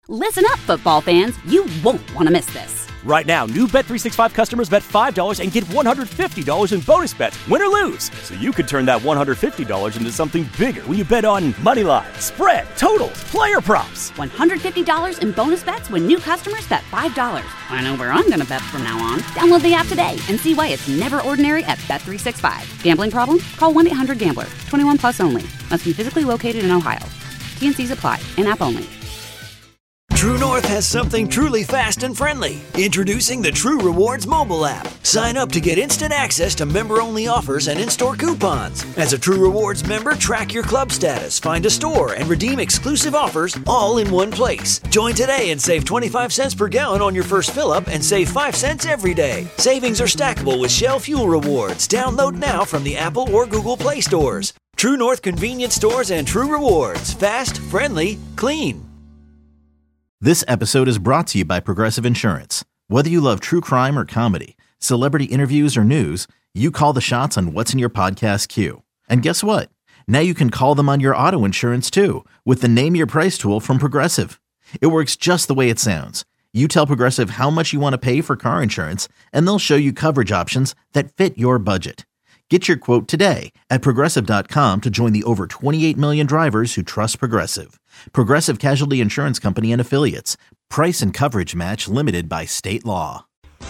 Listen up, football fans. You won't want to miss this. Right now, new Bet365 customers bet $5 and get $150 in bonus bets, win or lose. So you could turn that $150 into something bigger when you bet on money line, spread, totals, player props. $150 in bonus bets when new customers bet $5. I know where I'm going to bet from now on. Download the app today and see why it's never ordinary at Bet365. Gambling problem? Call 1-800-GAMBLER. 21 plus only. Must be physically located in Ohio. T&Cs apply. In-app only. True North has something truly fast and friendly. Introducing the True Rewards mobile app. Sign up to get instant access to member-only offers and in-store coupons. As a True Rewards member, track your club status, find a store, and redeem exclusive offers all in one place. Join today and save 25 cents per gallon on your first fill-up and save 5 cents every day. Savings are stackable with Shell Fuel Rewards. Download now from the Apple or Google Play stores. True North convenience stores and True Rewards. Fast, friendly, clean. This episode is brought to you by Progressive Insurance. Whether you love true crime or comedy, celebrity interviews or news, you call the shots on what's in your podcast queue. And guess what? Now you can call them on your auto insurance too with the Name Your Price tool from Progressive. It works just the way it sounds. You tell Progressive how much you want to pay for car insurance, and they'll show you coverage options that fit your budget. Get your quote today at Progressive.com to join the over 28 million drivers who trust Progressive. Progressive Casualty Insurance Company and Affiliates. Price and coverage match limited by state law.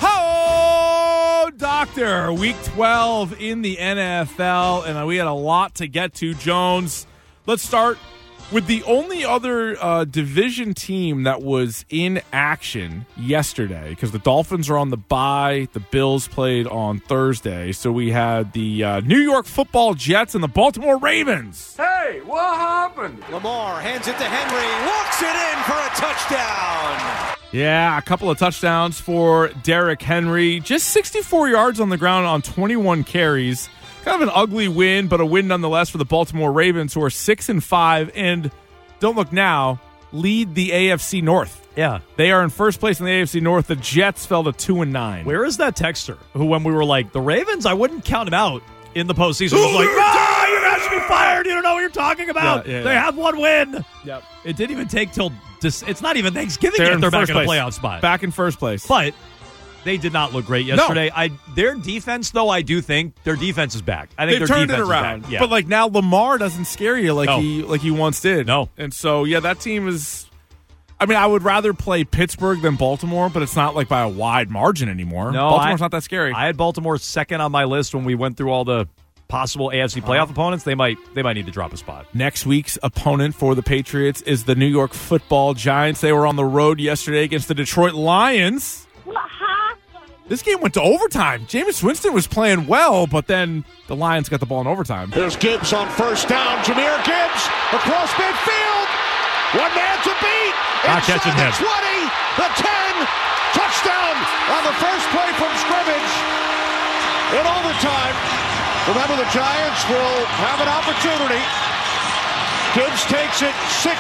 Ho, Doctor! Week 12 in the NFL, and we had a lot to get to, Jones. Let's start with the only other division team that was in action yesterday, because the Dolphins are on the bye. The Bills played on Thursday. So we had the New York Football Jets and the Baltimore Ravens. Hey, what happened? Lamar hands it to Henry, walks it in for a touchdown. Yeah, a couple of touchdowns for Derrick Henry. Just 64 yards on the ground on 21 carries. Kind of an ugly win, but a win nonetheless for the Baltimore Ravens, who are 6-5, and don't look now, lead the AFC North. Yeah. They are in first place in the AFC North. The Jets fell to 2-9. Where is that texter who, when we were like, the Ravens, I wouldn't count him out in the postseason, was like, no, you guys should be fired. You don't know what you're talking about. They have one win. Yep. It didn't even take till it's not even Thanksgiving yet. They're back in a playoff spot. Back in first place. But they did not look great yesterday. No. Their defense, though, I do think their defense is back. I think they've their turned defense it around. Is back. Yeah. But like now, Lamar doesn't scare you like he once did. No. And so that team is. I mean, I would rather play Pittsburgh than Baltimore, but it's not like by a wide margin anymore. No, Baltimore's not that scary. I had Baltimore second on my list when we went through all the possible AFC playoff opponents. They might need to drop a spot. Next week's opponent for the Patriots is the New York Football Giants. They were on the road yesterday against the Detroit Lions. This game went to overtime. Jameis Winston was playing well, but then the Lions got the ball in overtime. There's Gibbs on first down. Jahmyr Gibbs across midfield. One man to beat. Not catching him. The 20, the 10. Touchdown on the first play from scrimmage. In overtime. Remember, the Giants will have an opportunity. Gibbs takes it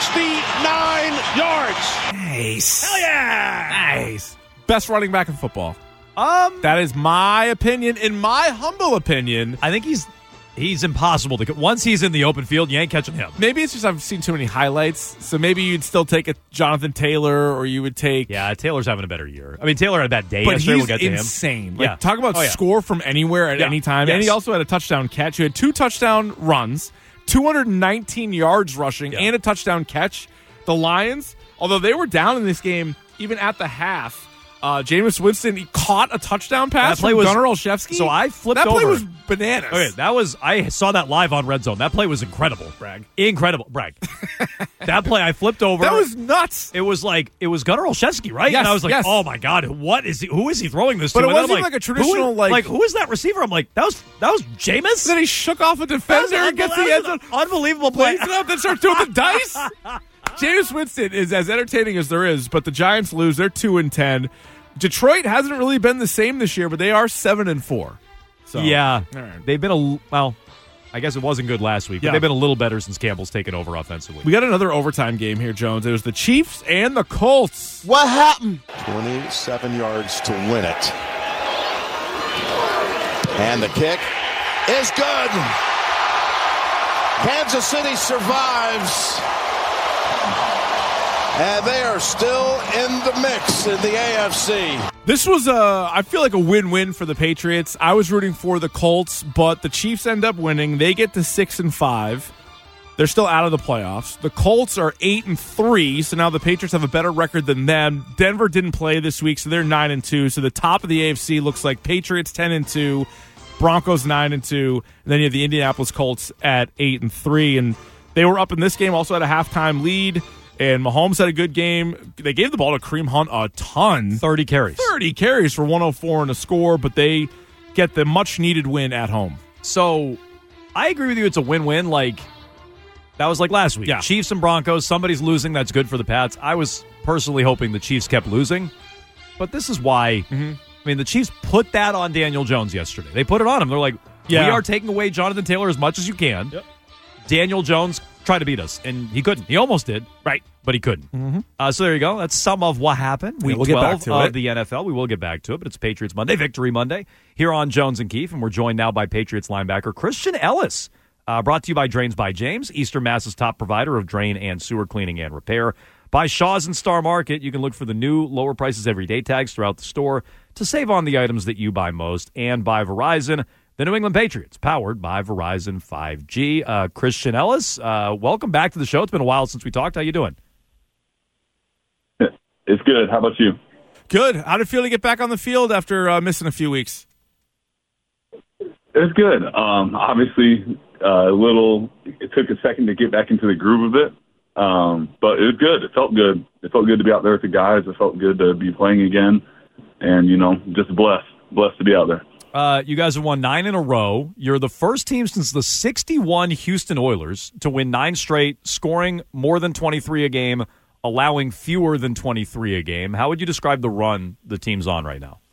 69 yards. Nice. Hell yeah. Nice. Best running back in football. That is my opinion. In my humble opinion, I think he's impossible to. Once he's in the open field, you ain't catching him. Maybe it's just I've seen too many highlights. So maybe you'd still take a Jonathan Taylor, or you would take. Yeah, Taylor's having a better year. I mean, Taylor had a bad day but yesterday. He's we'll get to insane. him. Like, talk about score from anywhere at any time. Yes. And he also had a touchdown catch. He had 2 touchdown runs, 219 yards rushing, and a touchdown catch. The Lions, although they were down in this game, even at the half. Jameis Winston, he caught a touchdown pass from Gunnar Olszewski. So I flipped over. That play was bananas. Okay, I saw that live on Red Zone. That play was incredible. Brag. Incredible. Brag. That play, I flipped over. That was nuts. It was Gunnar Olszewski, right? Yes, and I was like, oh my God, who is he throwing this to? But it and wasn't like a traditional, who is that receiver? I'm like, that was Jameis? Then he shook off a defender and gets the end zone. Unbelievable play. Plays it up, then starts doing the dice. Jameis Winston is as entertaining as there is, but the Giants lose. They're 2-10. Detroit hasn't really been the same this year, but they are 7-4. So, yeah, right. They've been I guess it wasn't good last week, but they've been a little better since Campbell's taken over offensively. We got another overtime game here, Jones. It was the Chiefs and the Colts. What happened? 27 yards to win it. And the kick is good. Kansas City survives. and they are still in the mix in the AFC. This was I feel like a win-win for the Patriots. I was rooting for the Colts, but the Chiefs end up winning. They get to 6-5. They're still out of the playoffs. The Colts are 8-3, so now the Patriots have a better record than them. Denver didn't play this week, so they're 9-2. So the top of the AFC looks like Patriots 10-2, Broncos 9-2, and then you have the Indianapolis Colts at 8-3. And they were up in this game, also had a halftime lead. And Mahomes had a good game. They gave the ball to Kareem Hunt a ton. 30 carries. 30 carries for 104 and a score, but they get the much-needed win at home. So I agree with you. It's a win-win. That was like last week. Yeah. Chiefs and Broncos. Somebody's losing. That's good for the Pats. I was personally hoping the Chiefs kept losing. But this is why. I mean, the Chiefs put that on Daniel Jones yesterday. They put it on him. They're like, we are taking away Jonathan Taylor as much as you can. Yep. Daniel Jones tried to beat us, and he couldn't. He almost did. Right. But he couldn't. So there you go. That's some of what happened. Week 12 of the NFL. We will get back to it, but it's Patriots Monday, Victory Monday, here on Jones and Keefe, and we're joined now by Patriots linebacker Christian Ellis. Brought to you by Drains by James, Eastern Mass's top provider of drain and sewer cleaning and repair. By Shaw's and Star Market, you can look for the new lower prices everyday tags throughout the store to save on the items that you buy most. And by Verizon, the New England Patriots, powered by Verizon 5G. Christian Ellis, welcome back to the show. It's been a while since we talked. How you doing? It's good. How about you? Good. How did it feel to get back on the field after missing a few weeks? It's good. Obviously, it took a second to get back into the groove of it, but it was good. It felt good. It felt good to be out there with the guys. It felt good to be playing again, and, just blessed to be out there. You guys have won 9 in a row. You're the first team since the 61 Houston Oilers to win 9 straight, scoring more than 23 a game, allowing fewer than 23 a game. How would you describe the run the team's on right now?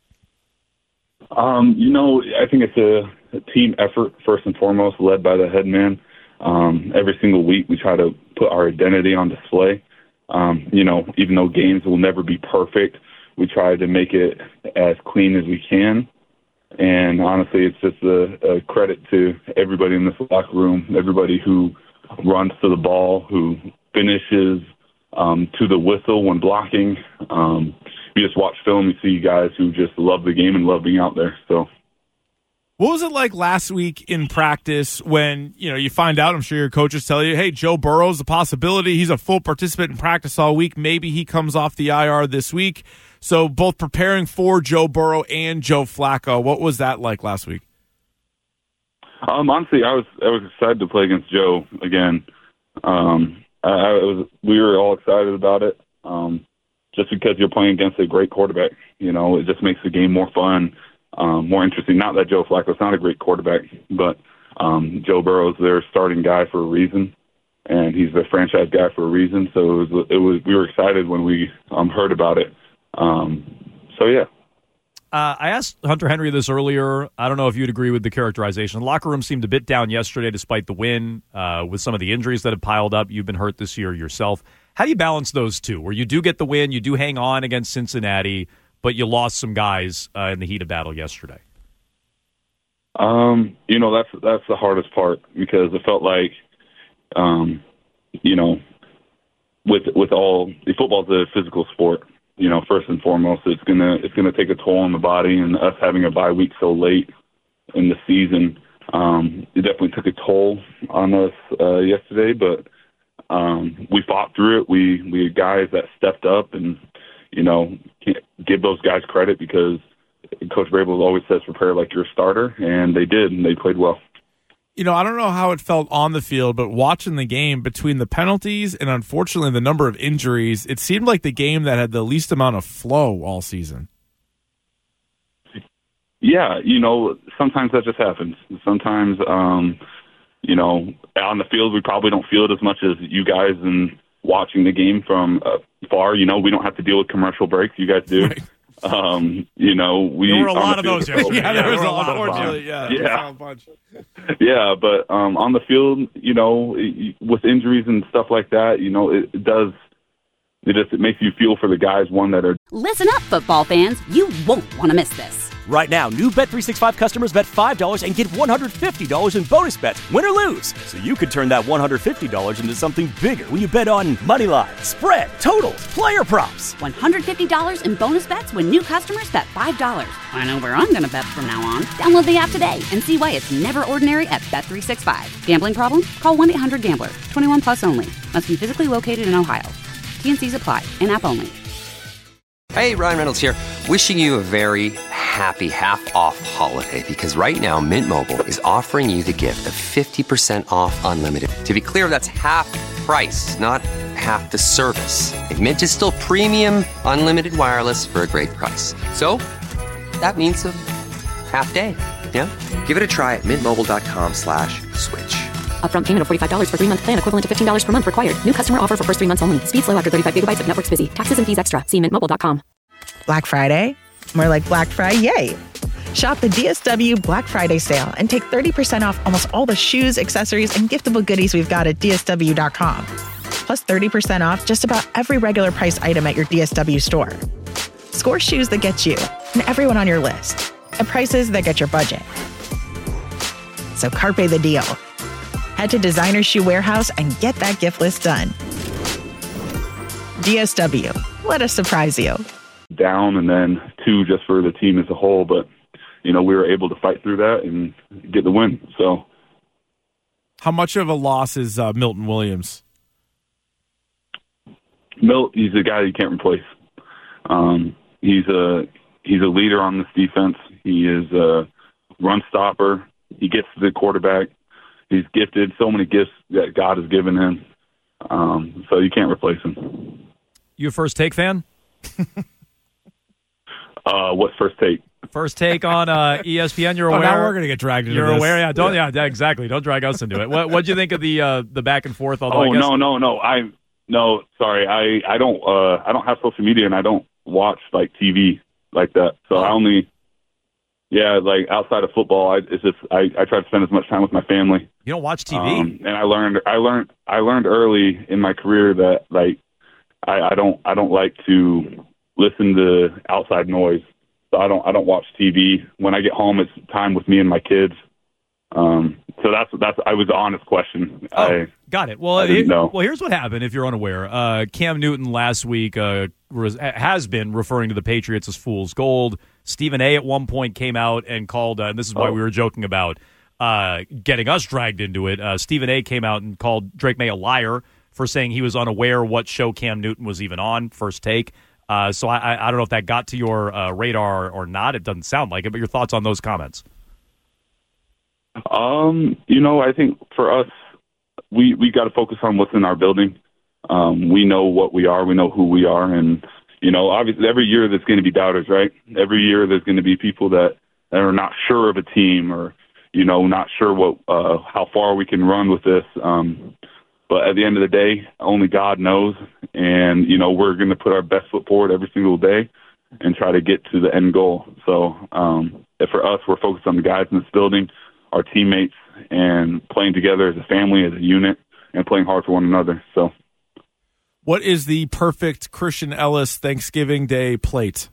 I think it's a team effort, first and foremost, led by the head man. Every single week we try to put our identity on display. Even though games will never be perfect, we try to make it as clean as we can. And honestly, it's just a credit to everybody in this locker room, everybody who runs to the ball, who finishes to the whistle when blocking. You just watch film, you see guys who just love the game and love being out there. So, what was it like last week in practice when you find out? I'm sure your coaches tell you, "Hey, Joe Burrow's a possibility. He's a full participant in practice all week. Maybe he comes off the IR this week." So, both preparing for Joe Burrow and Joe Flacco, what was that like last week? Honestly, I was excited to play against Joe again. We were all excited about it. Just because you're playing against a great quarterback, it just makes the game more fun, more interesting. Not that Joe Flacco's not a great quarterback, but Joe Burrow's their starting guy for a reason, and he's the franchise guy for a reason. So we were excited when we heard about it. Yeah. I asked Hunter Henry this earlier. I don't know if you'd agree with the characterization. The locker room seemed a bit down yesterday despite the win, with some of the injuries that have piled up. You've been hurt this year yourself. How do you balance those two, where you do get the win, you do hang on against Cincinnati, but you lost some guys in the heat of battle yesterday? That's the hardest part, because it felt like, with all the football's a physical sport. First and foremost, it's gonna take a toll on the body, and us having a bye week so late in the season, it definitely took a toll on us yesterday. But we fought through it. We had guys that stepped up, and can't give those guys credit, because Coach Vrabel always says prepare like you're a starter, and they did, and they played well. I don't know how it felt on the field, but watching the game, between the penalties and unfortunately the number of injuries, it seemed like the game that had the least amount of flow all season. Yeah, sometimes that just happens. Sometimes, on the field we probably don't feel it as much as you guys, and watching the game from far, we don't have to deal with commercial breaks. You guys do. Right. There were a lot of those yesterday. Yeah, there was a lot. Unfortunately, yeah, but on the field, with injuries and stuff like that, it does it makes you feel for the guys, one, that are. Listen up, football fans. You won't want to miss this. Right now, new Bet365 customers bet $5 and get $150 in bonus bets, win or lose. So you could turn that $150 into something bigger when you bet on money line, spread, totals, player props. $150 in bonus bets when new customers bet $5. I know where I'm going to bet from now on. Download the app today and see why it's never ordinary at Bet365. Gambling problem? Call 1-800-GAMBLER. 21 plus only. Must be physically located in Ohio. T&Cs apply. In-app only. Hey, Ryan Reynolds here. Wishing you a very happy half-off holiday, because right now Mint Mobile is offering you the gift of 50% off unlimited. To be clear, that's half price, not half the service. And Mint is still premium unlimited wireless for a great price. So that means a half day. Yeah? Give it a try at mintmobile.com/switch. Upfront payment of $45 for 3-month plan, equivalent to $15 per month required. New customer offer for first 3 months only. Speed slow after 35 gigabytes if network's busy. Taxes and fees extra. See mintmobile.com. Black Friday? More like Black Friday. Shop the DSW Black Friday sale and take 30% off almost all the shoes, accessories, and giftable goodies we've got at DSW.com. Plus 30% off just about every regular price item at your DSW store. Score shoes that get you and everyone on your list at prices that get your budget. So carpe the deal. Head to Designer Shoe Warehouse and get that gift list done. DSW. Let us surprise you. Down, and then 2 just for the team as a whole. But, we were able to fight through that and get the win. So, how much of a loss is Milton Williams? Milt, he's a guy you can't replace. He's a leader on this defense. He is a run stopper. He gets to the quarterback. He's gifted, so many gifts that God has given him. So you can't replace him. You a First Take fan? What's First Take? First Take on ESPN. You're aware? Now we're gonna get dragged into this. You're aware? Yeah, exactly. Don't drag us into it. What'd you think of the back and forth? No. Sorry. I don't have social media, and I don't watch like TV like that. So I only. Yeah, like outside of football, I try to spend as much time with my family. You don't watch TV, and I learned early in my career that like I don't like to listen to outside noise. So I don't watch TV. When I get home, it's time with me and my kids. So that's I was the honest question. Got it. Well, here's what happened. If you're unaware, Cam Newton last week has been referring to the Patriots as fool's gold. Stephen A. at one point came out and called, and this is why we were joking about getting us dragged into it. Stephen A. came out and called Drake May a liar for saying he was unaware what show Cam Newton was even on, First Take. So I don't know if that got to your radar or not. It doesn't sound like it, but your thoughts on those comments? I think for us, we got to focus on what's in our building. We know what we are. We know who we are. And, obviously every year there's going to be doubters, right? Every year there's going to be people that are not sure of a team or, not sure how far we can run with this. But at the end of the day, only God knows. And, we're going to put our best foot forward every single day and try to get to the end goal. So for us, we're focused on the guys in this building, our teammates, and playing together as a family, as a unit, and playing hard for one another. So, what is the perfect Christian Ellis Thanksgiving Day plate?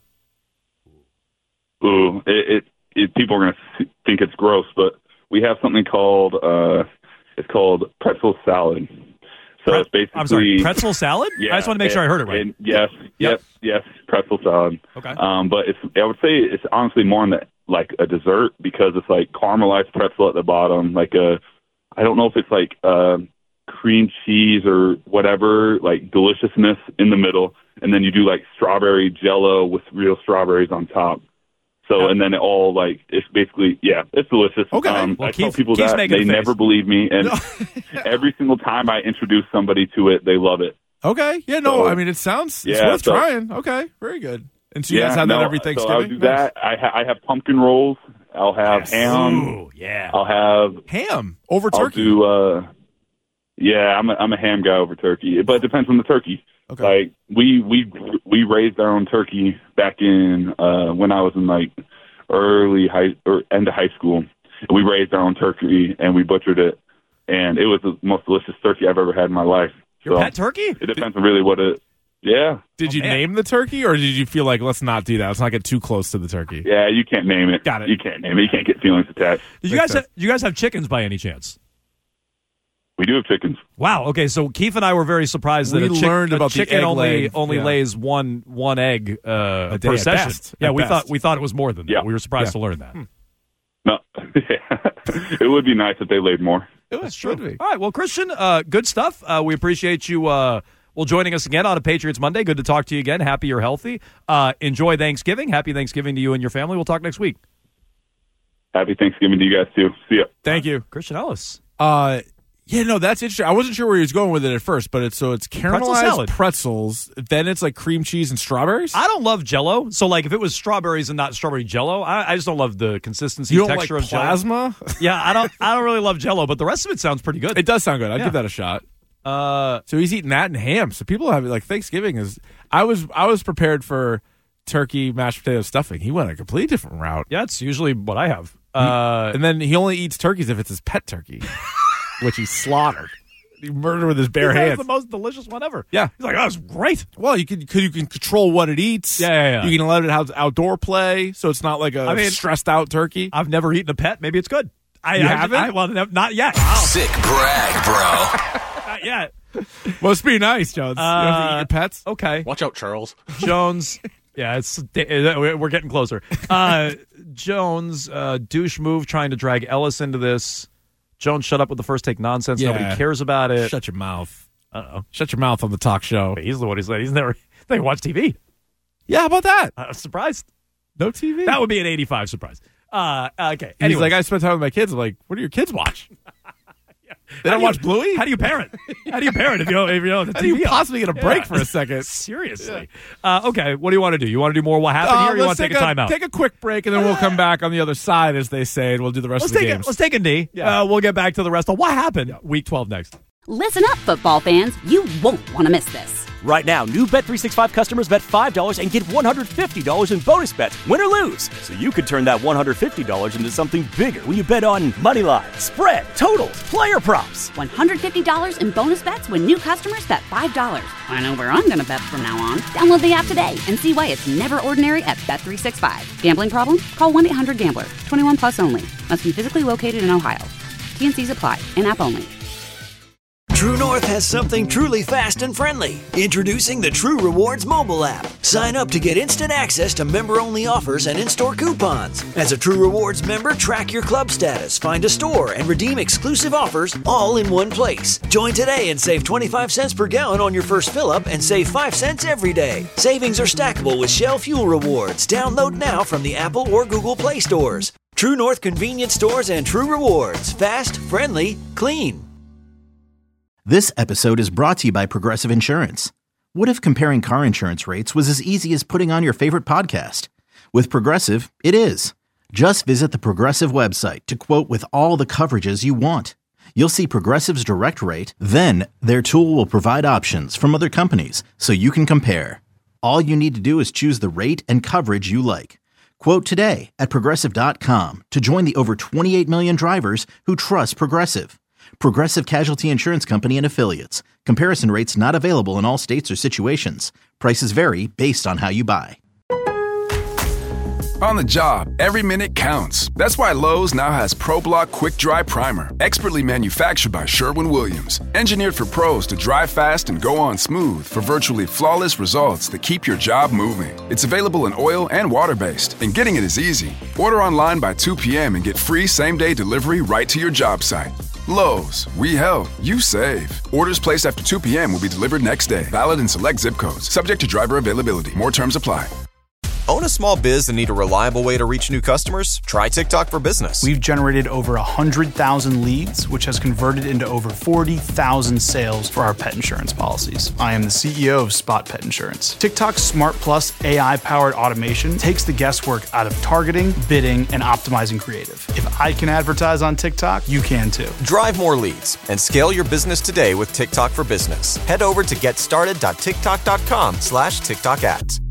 Ooh, people are going to think it's gross, but we have something called pretzel salad. So it's basically, I'm sorry, pretzel salad? Yeah, I just want to make sure I heard it right. Yes, pretzel salad. Okay. But I would say it's honestly more on like a dessert, because it's like caramelized pretzel at the bottom, I don't know if it's like cream cheese or whatever, like deliciousness in the middle, and then you do like strawberry Jell-O with real strawberries on top. So, and then it all it's basically, it's delicious. Okay. I tell people that they never believe me, and every single time I introduce somebody to it, they love it. Okay. Yeah, no, it sounds it's worth trying. Okay, very good. And so you guys have that every Thanksgiving? So I'll do that. I have pumpkin rolls. I'll have ham. Ooh, yeah. I'll have ham over turkey. I'll do, I'm a ham guy over turkey, but it depends on the turkey. Okay. Like we raised our own turkey back in when I was in end of high school. We raised our own turkey and we butchered it, and it was the most delicious turkey I've ever had in my life. Your pet turkey? It depends on really what it. Yeah. Did you name the turkey, or did you feel like, let's not do that? Let's not get too close to the turkey. Yeah, you can't name it. Got it. You can't name it. You can't get feelings attached. Did you guys have chickens by any chance? We do have chickens. Wow. Okay, so Keith and I were very surprised that We learned about the chicken egg only laying. lays one egg A day per at session. best. Yeah, At we best. thought it was more than that. Yeah. We were surprised to learn that. No. It would be nice if they laid more. That's true. All right. Well, Christian, good stuff. We appreciate you joining us again on a Patriots Monday. Good to talk to you again. Happy you're healthy. Enjoy Thanksgiving. Happy Thanksgiving to you and your family. We'll talk next week. Happy Thanksgiving to you guys, too. See ya. Thank you. Christian Ellis. Yeah, no, that's interesting. I wasn't sure where he was going with it at first, but it's caramelized salad. pretzels, then it's like cream cheese and strawberries. I don't love Jell-O, so like if it was strawberries and not strawberry Jell-O, I just don't love the consistency, You don't texture like of Jell-O. plasma? Yeah, I don't really love Jell-O, but the rest of it sounds pretty good. It does sound good. I'd Yeah. give that a shot. So he's eating that and ham. So people have like Thanksgiving is. I was prepared for turkey, mashed potato, stuffing. He went a completely different route. Yeah, it's usually what I have. And then he only eats turkeys if it's his pet turkey, which he slaughtered. He murdered with his bare That was hands. the most delicious one ever. Yeah, he's like, "Oh, it's great." Well, you can control what it eats. Yeah. You can let it have outdoor play, so it's not like a I mean, stressed out turkey. I've never eaten a pet. Maybe it's good. You haven't? Well, not yet. Sick brag, bro. Not yet. Must be nice, Jones. You have to eat your pets. Okay, Watch out, Charles. Jones. Yeah, we're getting closer. Jones, douche move trying to drag Ellis into this. Jones, shut up with the first take nonsense. Yeah. Nobody cares about it. Shut your mouth. Uh-oh. Shut your mouth on the talk show. He's the one who said he's never watched TV. Yeah, how about that? I'm surprised. No TV? That would be an 85 surprise. Okay. He's Anyway. like, I spent time with my kids. I'm like, what do your kids watch? They don't watch Bluey? How do you parent? How do you parent if you don't have the How do you TV on? possibly get a break for a second? Seriously. Okay, what do you want to do? You want to do more what happened here, or you want Let's to take a timeout? Take a quick break, and then we'll come back on the other side, as they say, and we'll do the rest of the games. Let's take a knee. Yeah. We'll get back to the rest of what happened week 12 next. Listen up, football fans. You won't want to miss this. Right now, new Bet365 customers bet $5 and get $150 in bonus bets, win or lose. So you could turn that $150 into something bigger when you bet on Moneyline, spread, totals, player props. $150 in bonus bets when new customers bet $5. I know where I'm going to bet from now on. Download the app today and see why it's never ordinary at Bet365. Gambling problem? Call 1-800-GAMBLER. 21 plus only. Must be physically located in Ohio. T&Cs apply. In-app only. True North has something truly fast and friendly. Introducing the True Rewards mobile app. Sign up to get instant access to member-only offers and in-store coupons. As a True Rewards member, track your club status, find a store, and redeem exclusive offers all in one place. Join today and save 25 cents per gallon on your first fill-up and save 5 cents every day. Savings are stackable with Shell Fuel Rewards. Download now from the Apple or Google Play stores. True North convenience stores and True Rewards. Fast, friendly, clean. This episode is brought to you by Progressive Insurance. What if comparing car insurance rates was as easy as putting on your favorite podcast? With Progressive, it is. Just visit the Progressive website to quote with all the coverages you want. You'll see Progressive's direct rate, then their tool will provide options from other companies so you can compare. All you need to do is choose the rate and coverage you like. Quote today at Progressive.com to join the over 28 million drivers who trust Progressive. Progressive Casualty Insurance Company and Affiliates. Comparison rates not available in all states or situations. Prices vary based on how you buy. On the job, every minute counts. That's why Lowe's now has ProBlock Quick Dry Primer, expertly manufactured by Sherwin-Williams. Engineered for pros to dry fast and go on smooth for virtually flawless results that keep your job moving. It's available in oil and water-based, and getting it is easy. Order online by 2 p.m. and get free same-day delivery right to your job site. Lowe's, we help, you save. Orders placed after 2 p.m. will be delivered next day. Valid in select zip codes. Subject to driver availability. More terms apply. Own a small biz and need a reliable way to reach new customers? Try TikTok for Business. We've generated over 100,000 leads, which has converted into over 40,000 sales for our pet insurance policies. I am the CEO of Spot Pet Insurance. TikTok's Smart Plus AI-powered automation takes the guesswork out of targeting, bidding, and optimizing creative. If I can advertise on TikTok, you can too. Drive more leads and scale your business today with TikTok for Business. Head over to getstarted.tiktok.com/TikTok ads.